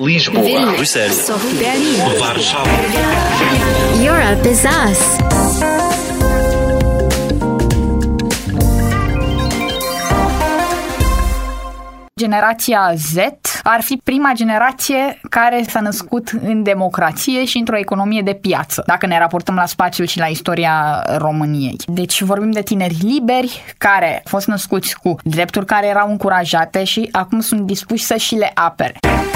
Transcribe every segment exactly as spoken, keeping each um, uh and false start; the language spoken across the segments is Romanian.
Lisboa, Vilnius, Bruxelles, Sofia, Varșova. Europe is us. Generația Z ar fi prima generație care s-a născut în democrație și într-o economie de piață, dacă ne raportăm la spațiul și la istoria României. Deci vorbim de tineri liberi care au fost născuți cu drepturi care erau încurajate și acum sunt dispuși să și le apere.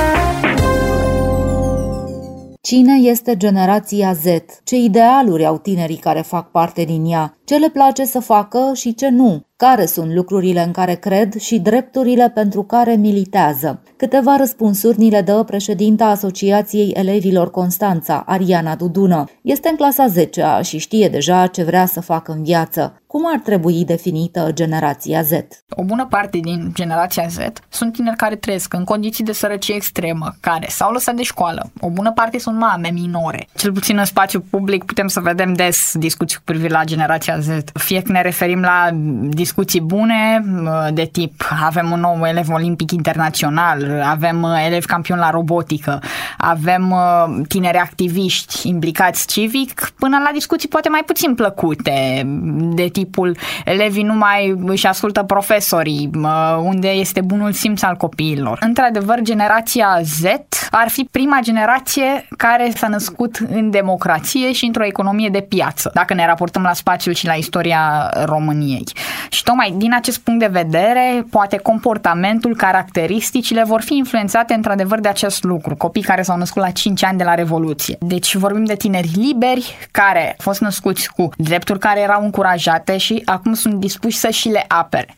Cine este generația Z? Ce idealuri au tinerii care fac parte din ea? Ce le place să facă și ce nu? Care sunt lucrurile în care cred și drepturile pentru care militează? Câteva răspunsuri ni le dă președinta Asociației Elevilor Constanța, Ariana Dudună. Este în clasa zecea și știe deja ce vrea să facă în viață. Cum ar trebui definită generația Z? O bună parte din generația Z sunt tineri care trăiesc în condiții de sărăcie extremă, care s-au lăsat de școală. O bună parte sunt mame minore. Cel puțin în spațiu public putem să vedem des discuții cu privire la generația Z. Fie că ne referim la discuții bune de tip avem un nou elev olimpic internațional, avem elevi campioni la robotică, avem tineri activiști implicați civic, până la discuții poate mai puțin plăcute de tipul elevii nu mai își ascultă profesorii, unde este bunul simț al copiilor. Într-adevăr, generația Z ar fi prima generație care s-a născut în democrație și într-o economie de piață, dacă ne raportăm la spațiul și la istoria României. Și tocmai din acest punct de vedere, poate comportamentul, caracteristicile vor fi influențate într-adevăr de acest lucru. Copii care s-au născut la cinci ani de la Revoluție. Deci vorbim de tineri liberi care au fost născuți cu drepturi care erau încurajate și acum sunt dispuși să și le apere.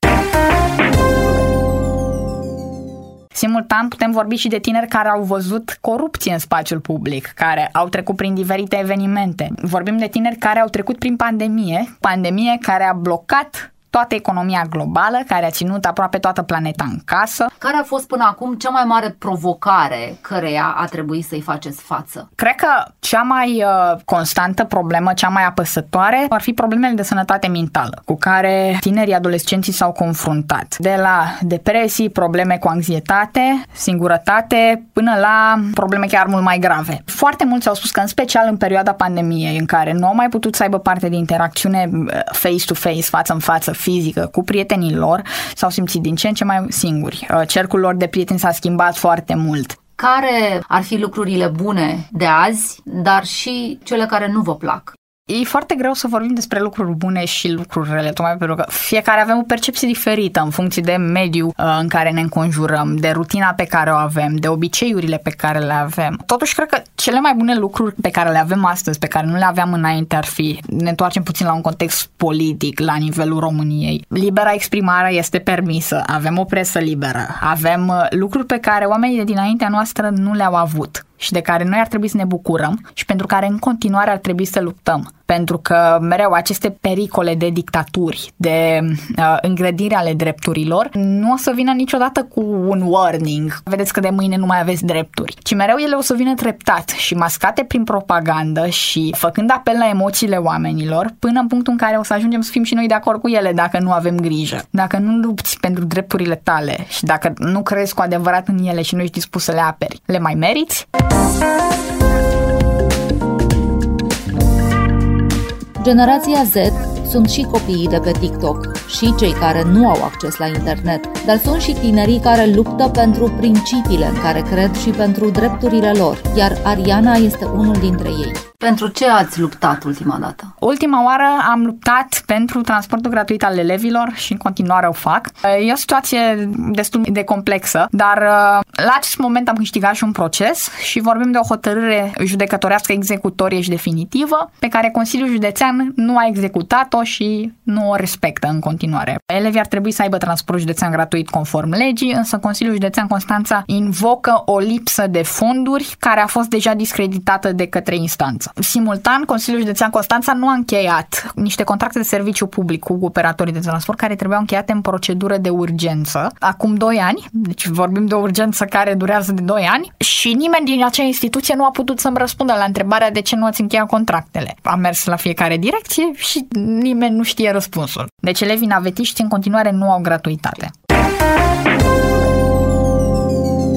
Simultan putem vorbi și de tineri care au văzut corupție în spațiul public, care au trecut prin diferite evenimente. Vorbim de tineri care au trecut prin pandemie, pandemie care a blocat toată economia globală, care a ținut aproape toată planeta în casă. Care a fost până acum cea mai mare provocare căreia a trebuit să-i faceți față? Cred că cea mai uh, constantă problemă, cea mai apăsătoare, ar fi problemele de sănătate mentală, cu care tinerii adolescenții s-au confruntat. De la depresii, probleme cu anxietate, singurătate, până la probleme chiar mult mai grave. Foarte mulți au spus că, în special în perioada pandemiei, în care nu au mai putut să aibă parte de interacțiune face-to-face, față în față, fizică, cu prietenii lor, s-au simțit din ce în ce mai singuri. Cercul lor de prieteni s-a schimbat foarte mult. Care ar fi lucrurile bune de azi, dar și cele care nu vă plac? E foarte greu să vorbim despre lucruri bune și lucruri rele, tocmai pentru că fiecare avem o percepție diferită în funcție de mediul uh, în care ne înconjurăm, de rutina pe care o avem, de obiceiurile pe care le avem. Totuși, cred că cele mai bune lucruri pe care le avem astăzi, pe care nu le aveam înainte, ar fi, ne întoarcem puțin la un context politic la nivelul României. Libera exprimare este permisă, avem o presă liberă, avem uh, lucruri pe care oamenii de dinaintea noastră nu le-au avut și de care noi ar trebui să ne bucurăm și pentru care în continuare ar trebui să luptăm. Pentru că mereu aceste pericole de dictaturi, de uh, îngrădire ale drepturilor, nu o să vină niciodată cu un warning. Vedeți că de mâine nu mai aveți drepturi. Ci mereu ele o să vină treptat și mascate prin propagandă și făcând apel la emoțiile oamenilor, până în punctul în care o să ajungem să fim și noi de acord cu ele dacă nu avem grijă. Dacă nu lupți pentru drepturile tale și dacă nu crezi cu adevărat în ele și nu ești dispus să le aperi, le mai meriți? Generația Z sunt și copiii de pe TikTok și cei care nu au acces la internet, dar sunt și tinerii care luptă pentru principiile în care cred și pentru drepturile lor, iar Ariana este unul dintre ei. Pentru ce ați luptat ultima dată? Ultima oară am luptat pentru transportul gratuit al elevilor și în continuare o fac. E o situație destul de complexă, dar la acest moment am câștigat și un proces și vorbim de o hotărâre judecătorească executorie și definitivă pe care Consiliul Județean nu a executat-o și nu o respectă în continuare. Elevii ar trebui să aibă transport județean gratuit conform legii, însă Consiliul Județean Constanța invocă o lipsă de fonduri care a fost deja discreditată de către instanță. Simultan, Consiliul Județean Constanța nu a încheiat niște contracte de serviciu public cu operatorii de transport care trebuiau încheiate în procedură de urgență acum doi ani, deci vorbim de o urgență care durează de doi ani și nimeni din acea instituție nu a putut să-mi răspundă la întrebarea de ce nu ați încheiat contractele. Am mers la fiecare direcție și nimeni nu știe răspunsul. Deci elevii navetiști în continuare nu au gratuitate.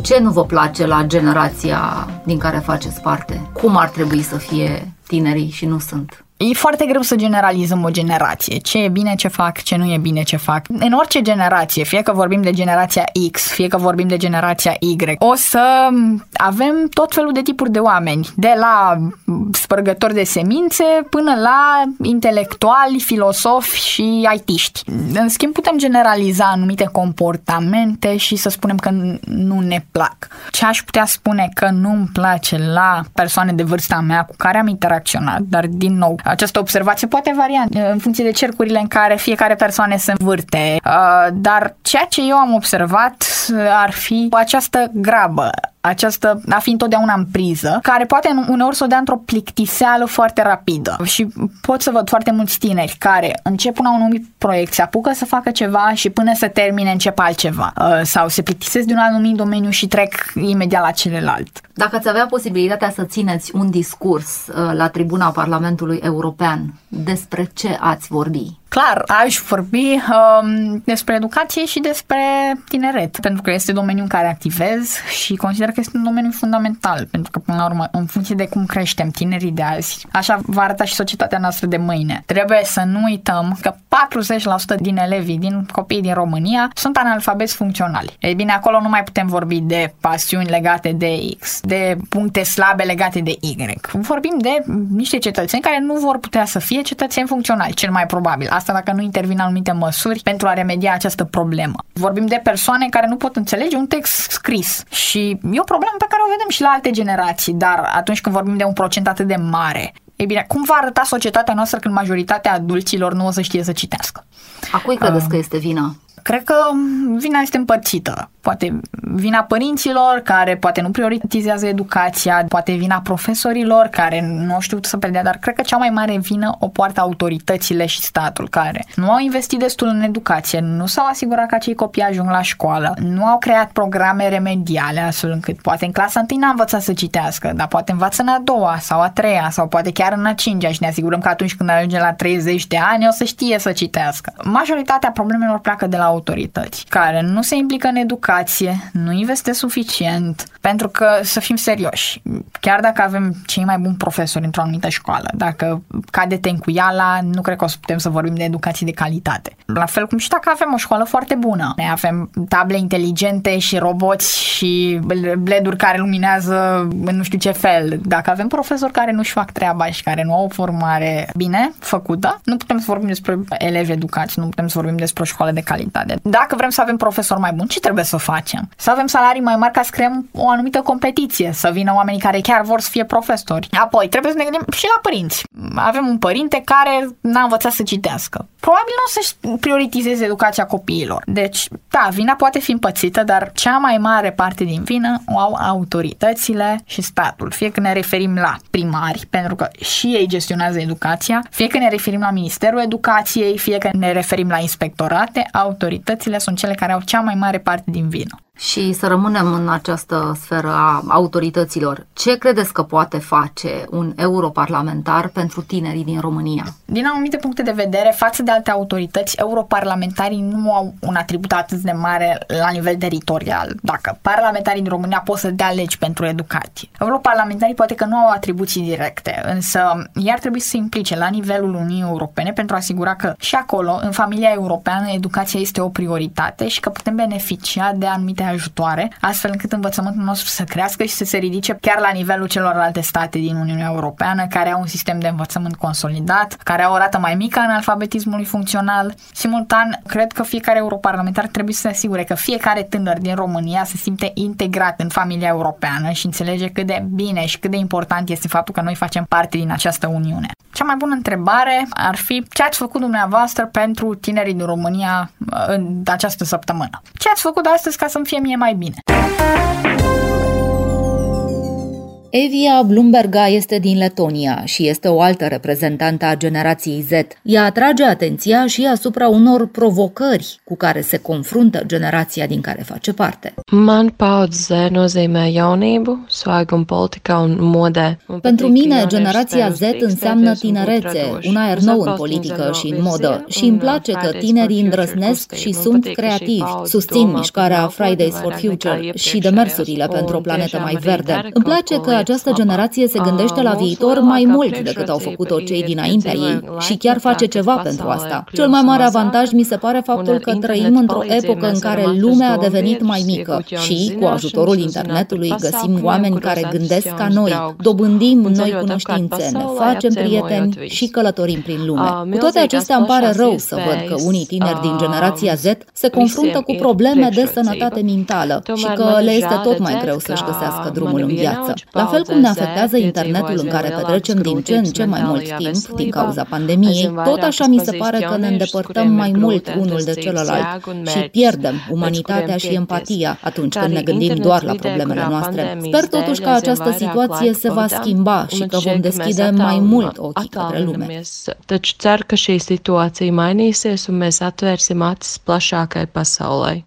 Ce nu vă place la generația din care faceți parte? Cum ar trebui să fie tinerii și nu sunt? E foarte greu să generalizăm o generație. Ce e bine ce fac, ce nu e bine ce fac. În orice generație, fie că vorbim de generația X, fie că vorbim de generația Y, o să avem tot felul de tipuri de oameni. De la spărgători de semințe până la intelectuali, filosofi și I T-ști. În schimb, putem generaliza anumite comportamente și să spunem că nu ne plac. Ce aș putea spune că nu-mi place la persoane de vârsta mea cu care am interacționat, dar din nou, această observație poate varia în funcție de cercurile în care fiecare persoană se învârte, dar ceea ce eu am observat ar fi această grabă, această a fi întotdeauna în priză, care poate uneori să o dea într-o plictiseală foarte rapidă. Și pot să văd foarte mulți tineri care încep un anumit proiect, se apucă să facă ceva și până să termine încep altceva. Sau se plictisesc de un anumit domeniu și trec imediat la celălalt. Dacă ați avea posibilitatea să țineți un discurs la tribuna Parlamentului European, despre ce ați vorbi? Clar, aș vorbi um, despre educație și despre tineret, pentru că este domeniul în care activez și consider că este un domeniu fundamental, pentru că, până la urmă, în funcție de cum creștem tinerii de azi, așa va arăta și societatea noastră de mâine. Trebuie să nu uităm că patruzeci la sută din elevii, din copiii din România, sunt analfabeti funcționali. Ei bine, acolo nu mai putem vorbi de pasiuni legate de X, de puncte slabe legate de Y. Vorbim de niște cetățeni care nu vor putea să fie cetățeni funcționali, cel mai probabil. Asta dacă nu intervin anumite măsuri pentru a remedia această problemă. Vorbim de persoane care nu pot înțelege un text scris și e o problemă pe care o vedem și la alte generații, dar atunci când vorbim de un procent atât de mare, e bine, cum va arăta societatea noastră când majoritatea adulților nu o să știe să citească? A cui credeți uh, că este vina? Cred că vina este împărțită. Poate vina părinților care poate nu prioritizează educația, poate vina profesorilor care nu știu să predea, dar cred că cea mai mare vină o poartă autoritățile și statul care nu au investit destul în educație, nu s-au asigurat că acei copii ajung la școală, nu au creat programe remediale astfel încât poate în clasa întâi n-a învățat să citească, dar poate învață în a doua sau a treia sau poate chiar în a cincea și ne asigurăm că atunci când ajunge la treizeci de ani o să știe să citească. Majoritatea problemelor pleacă de la autorități care nu se implică în educație, nu investesc suficient, pentru că, să fim serioși, chiar dacă avem cei mai buni profesori într-o anumită școală, dacă cade tencuiala, nu cred că o să putem să vorbim de educație de calitate. La fel cum și dacă avem o școală foarte bună. Ne avem table inteligente și roboți și leduri care luminează în nu știu ce fel. Dacă avem profesori care nu-și fac treaba și care nu au o formare bine făcută, nu putem să vorbim despre elevi educați, nu putem să vorbim despre o școală de calitate. Dacă vrem să avem profesori mai buni, ce trebuie să facem? Să avem salarii mai mari ca să creăm o anumită competiție, să vină oamenii care chiar vor să fie profesori. Apoi, trebuie să ne gândim și la părinți. Avem un părinte care n-a învățat să citească. Probabil nu o să-și prioritizeze educația copiilor. Deci, da, vina poate fi împățită, dar cea mai mare parte din vină o au autoritățile și statul. Fie că ne referim la primari, pentru că și ei gestionează educația, fie că ne referim la Ministerul Educației, fie că ne referim la inspectorate, autoritățile sunt cele care au cea mai mare parte din vină. Și să rămânem în această sferă a autorităților. Ce credeți că poate face un europarlamentar pentru tinerii din România? Din anumite puncte de vedere, față de alte autorități, europarlamentarii nu au un atribut atât de mare la nivel teritorial. Dacă parlamentarii din România pot să dea legi pentru educație. Europarlamentarii poate că nu au atribuții directe, însă ei ar trebui să se implice la nivelul Uniunii Europene pentru a asigura că și acolo, în familia europeană, educația este o prioritate și că putem beneficia de anumite ajutoare, astfel încât învățământul nostru să crească și să se ridice chiar la nivelul celorlalte state din Uniunea Europeană, care au un sistem de învățământ consolidat, care au o rată mai mică a analfabetismului funcțional. Simultan, cred că fiecare europarlamentar trebuie să se asigure că fiecare tânăr din România se simte integrat în familia europeană și înțelege cât de bine și cât de important este faptul că noi facem parte din această Uniune. Cea mai bună întrebare ar fi ce ați făcut dumneavoastră pentru tinerii din România în această săptămână? Ce ați făcut astăzi ca să-mi fie mie mai bine? Evia Blumberga este din Letonia și este o altă reprezentantă a generației Z. Ea atrage atenția și asupra unor provocări cu care se confruntă generația din care face parte. Man paudze nozīmē jaunību, svaigumu politikā un modē. Pentru mine, generația Z înseamnă tinerețe, un aer nou în politică și în modă. Și îmi place că tinerii îndrăznesc și sunt creativi. Susțin mișcarea Fridays for Future și demersurile pentru o planetă mai verde. Îmi place că această generație se gândește la viitor mai mult decât au făcut-o cei dinaintea ei și chiar face ceva pentru asta. Cel mai mare avantaj mi se pare faptul că trăim într-o epocă în care lumea a devenit mai mică și, cu ajutorul internetului, găsim oameni care gândesc ca noi, dobândim noi cunoștințe, ne facem prieteni și călătorim prin lume. Cu toate acestea îmi pare rău să văd că unii tineri din generația Z se confruntă cu probleme de sănătate mentală și că le este tot mai greu să-și găsească drumul în viață. La fel cum ne afectează internetul în care petrecem din ce în ce mai mult timp din cauza pandemiei, tot așa mi se pare că ne îndepărtăm mai mult unul de celălalt și pierdem umanitatea și empatia atunci când ne gândim doar la problemele noastre. Sper totuși că această situație se va schimba și că vom deschide mai mult ochii către lume. Taču ceru, ka šī situācija mainīsies un mēs atvērsim acis plašākai pasaulei.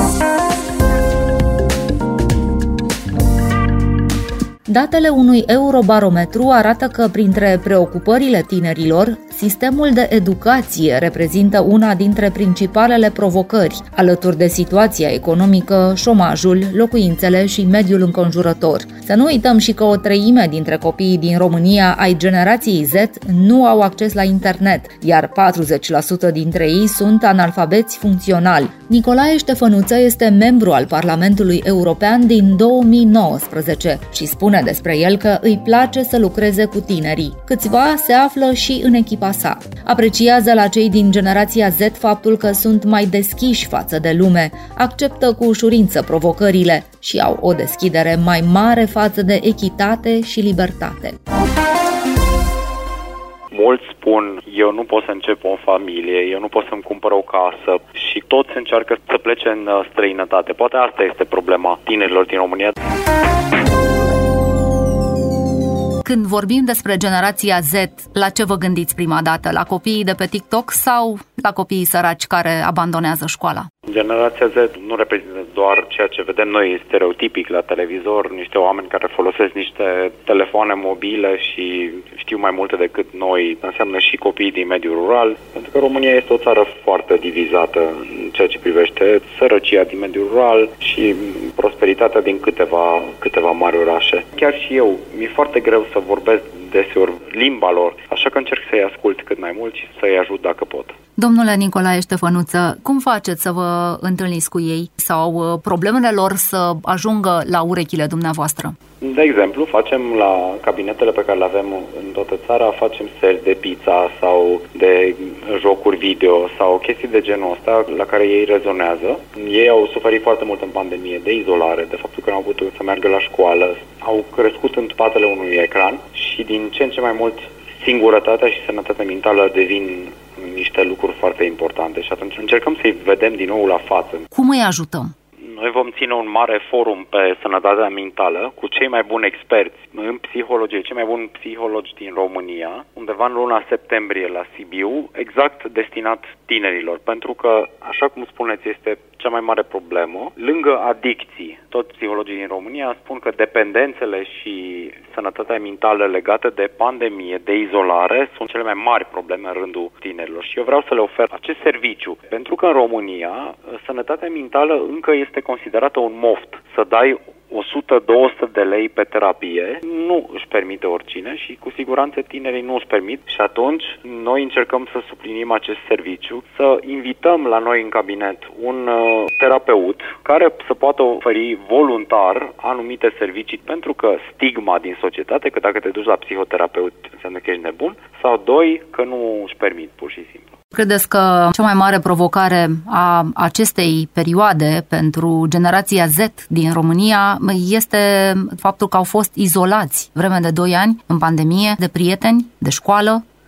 Datele unui Eurobarometru arată că printre preocupările tinerilor, sistemul de educație reprezintă una dintre principalele provocări, alături de situația economică, șomajul, locuințele și mediul înconjurător. Să nu uităm și că o treime dintre copiii din România ai generației Z nu au acces la internet, iar patruzeci la sută dintre ei sunt analfabeți funcționali. Nicolae Ștefănuță este membru al Parlamentului European din două mii nouăsprezece și spune despre el că îi place să lucreze cu tinerii. Câțiva se află și în echipa sa. Apreciază la cei din generația Z faptul că sunt mai deschiși față de lume, acceptă cu ușurință provocările și au o deschidere mai mare față de echitate și libertate. Mulți spun, eu nu pot să încep o familie, eu nu pot să-mi cumpăr o casă și toți încearcă să plece în străinătate. Poate asta este problema tinerilor din România. Când vorbim despre generația Z, la ce vă gândiți prima dată? La copiii de pe TikTok sau la copiii săraci care abandonează școala? Generația Z nu reprezintă doar ceea ce vedem noi stereotipic la televizor, niște oameni care folosesc niște telefoane mobile și știu mai multe decât noi. Înseamnă și copiii din mediul rural, pentru că România este o țară foarte divizată în ceea ce privește sărăcia din mediul rural și prosperitatea din câteva, câteva mari orașe. Chiar și eu, mi-e foarte greu să vorbesc deseori limba lor, așa că încerc să-i ascult cât mai mult și să-i ajut dacă pot. Domnule Nicolae Ștefănuță, cum faceți să vă întâlniți cu ei sau problemele lor să ajungă la urechile dumneavoastră? De exemplu, facem la cabinetele pe care le avem în toată țara, facem seri de pizza sau de jocuri video sau chestii de genul ăsta la care ei rezonează. Ei au suferit foarte mult în pandemie de izolare, de faptul că nu au putut să meargă la școală, au crescut în spatele unui ecran și din ce în ce mai mult singurătatea și sănătatea mentală devin niște lucruri foarte importante și atunci încercăm să-i vedem din nou la față. Cum îi ajutăm? Noi vom ține un mare forum pe sănătatea mentală cu cei mai buni experți în psihologie, cei mai buni psihologi din România, undeva în luna septembrie la Sibiu, exact destinat tinerilor, pentru că, așa cum spuneți, este cea mai mare problemă. Lângă adicții, toți psihologii din România spun că dependențele și sănătatea mentală legate de pandemie, de izolare, sunt cele mai mari probleme în rândul tinerilor și eu vreau să le ofer acest serviciu, pentru că în România sănătatea mentală încă este considerată un moft. Să dai o sută două sute de lei pe terapie nu își permite oricine și cu siguranță tinerii nu își permit și atunci noi încercăm să suplinim acest serviciu, să invităm la noi în cabinet un uh, terapeut care să poată oferi voluntar anumite servicii, pentru că stigma din societate că dacă te duci la psihoterapeut înseamnă că ești nebun, sau doi, că nu își permit pur și simplu. Credeți că cea mai mare provocare a acestei perioade pentru generația Z din România este faptul că au fost izolați vreme de doi ani în pandemie de prieteni, de școală? Nu știu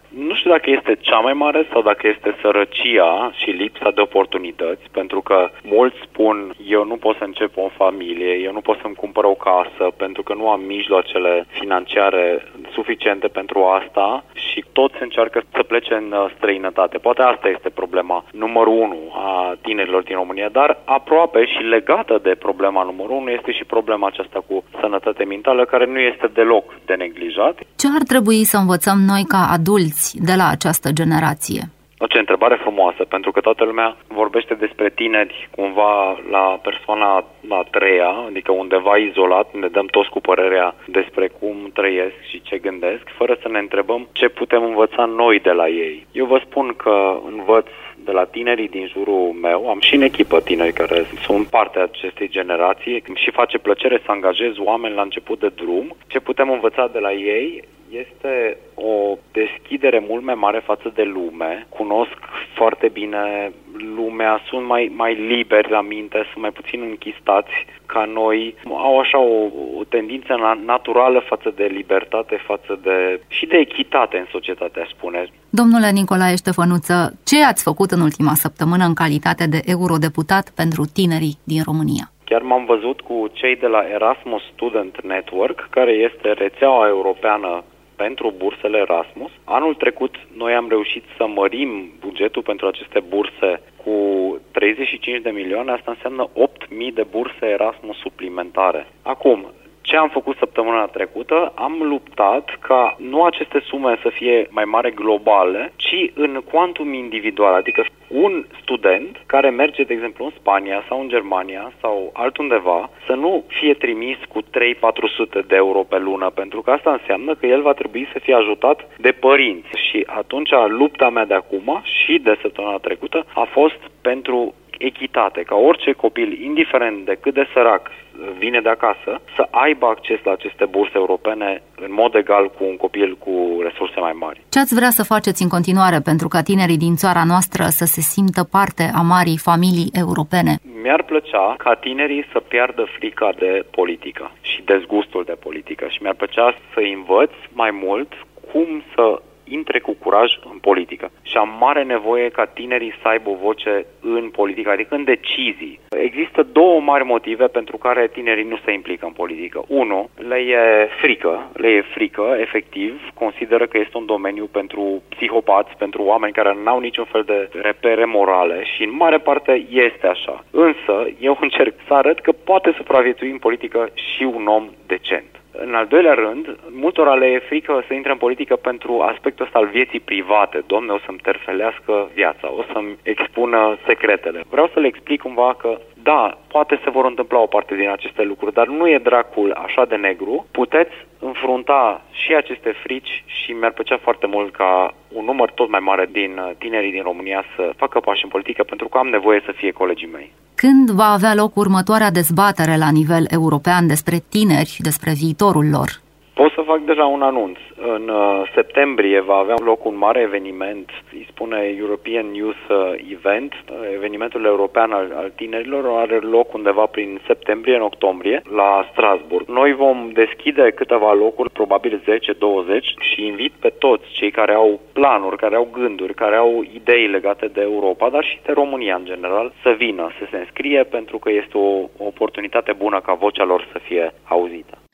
știu dacă este cea mai mare sau dacă este sărăcia și lipsa de oportunități, pentru că mulți spun eu nu pot să încep o familie, eu nu pot să-mi cumpăr o casă pentru că nu am mijloacele financiare suficiente pentru asta și toți încearcă să plece în străinătate. Poate asta este problema numărul unu a tinerilor din România, dar aproape și legată de problema numărul unu este și problema aceasta cu sănătate mentală, care nu este deloc de neglijat. Ce ar trebui să învățăm noi ca adulți de la această generație? Ce întrebare frumoasă, pentru că toată lumea vorbește despre tineri cumva la persoana a treia, adică undeva izolat, ne dăm toți cu părerea despre cum trăiesc și ce gândesc, fără să ne întrebăm ce putem învăța noi de la ei. Eu vă spun că învăț de la tinerii din jurul meu, am și în echipă tineri care sunt parte a acestei generații și face plăcere să angajez oameni la început de drum. Ce putem învăța de la ei este o deschidere mult mai mare față de lume, cunosc foarte bine lumea, sunt mai, mai liberi la minte, sunt mai puțin închistați ca noi, au așa o, o tendință naturală față de libertate, față de și de echitate în societate, aș spune. Domnule Nicolae Ștefănuță, ce ați făcut în ultima săptămână în calitate de eurodeputat pentru tinerii din România? Chiar m-am văzut cu cei de la Erasmus Student Network, care este rețeaua europeană pentru bursele Erasmus. Anul trecut noi am reușit să mărim bugetul pentru aceste burse cu treizeci și cinci de milioane, asta înseamnă opt mii de burse Erasmus suplimentare. Acum, ce am făcut săptămâna trecută? Am luptat ca nu aceste sume să fie mai mari globale, ci în cuantum individual, adică un student care merge, de exemplu, în Spania sau în Germania sau altundeva, să nu fie trimis cu trei patru sute de euro pe lună, pentru că asta înseamnă că el va trebui să fie ajutat de părinți. Și atunci lupta mea de acum și de săptămâna trecută a fost pentru echitate, ca orice copil, indiferent de cât de sărac vine de acasă, să aibă acces la aceste burse europene în mod egal cu un copil cu resurse mai mari. Ce ați vrea să faceți în continuare pentru ca tinerii din țara noastră să se simtă parte a marii familii europene? Mi-ar plăcea ca tinerii să piardă frica de politică și dezgustul de politică și mi-ar plăcea să-i învăț mai mult cum să intre cu curaj în politică. Și am mare nevoie ca tinerii să aibă o voce în politică, adică în decizii. Există două mari motive pentru care tinerii nu se implică în politică. Unu, le e frică, le e frică, efectiv, consideră că este un domeniu pentru psihopați, pentru oameni care nu au niciun fel de repere morale și în mare parte este așa. Însă, eu încerc să arăt că poate supraviețui în politică și un om decent. În al doilea rând, multora le e frică să intre în politică pentru aspectul ăsta al vieții private. Doamne, o să-mi terfelească viața, o să-mi expună secretele. Vreau să le explic cumva că, da, poate se vor întâmpla o parte din aceste lucruri, dar nu e dracul așa de negru. Puteți înfrunta și aceste frici și mi-ar plăcea foarte mult ca un număr tot mai mare din tinerii din România să facă pași în politică, pentru că am nevoie să fie colegii mei. Când va avea loc următoarea dezbatere la nivel european despre tineri și despre viitorul lor? Pot să fac deja un anunț. În uh, septembrie va avea loc un mare eveniment, îi spune European Youth Event. Evenimentul european al, al tinerilor are loc undeva prin septembrie, în octombrie, la Strasbourg. Noi vom deschide câteva locuri, probabil zece douăzeci, și invit pe toți cei care au planuri, care au gânduri, care au idei legate de Europa, dar și de România în general, să vină, să se înscrie, pentru că este o, o oportunitate bună ca vocea lor să fie auzită.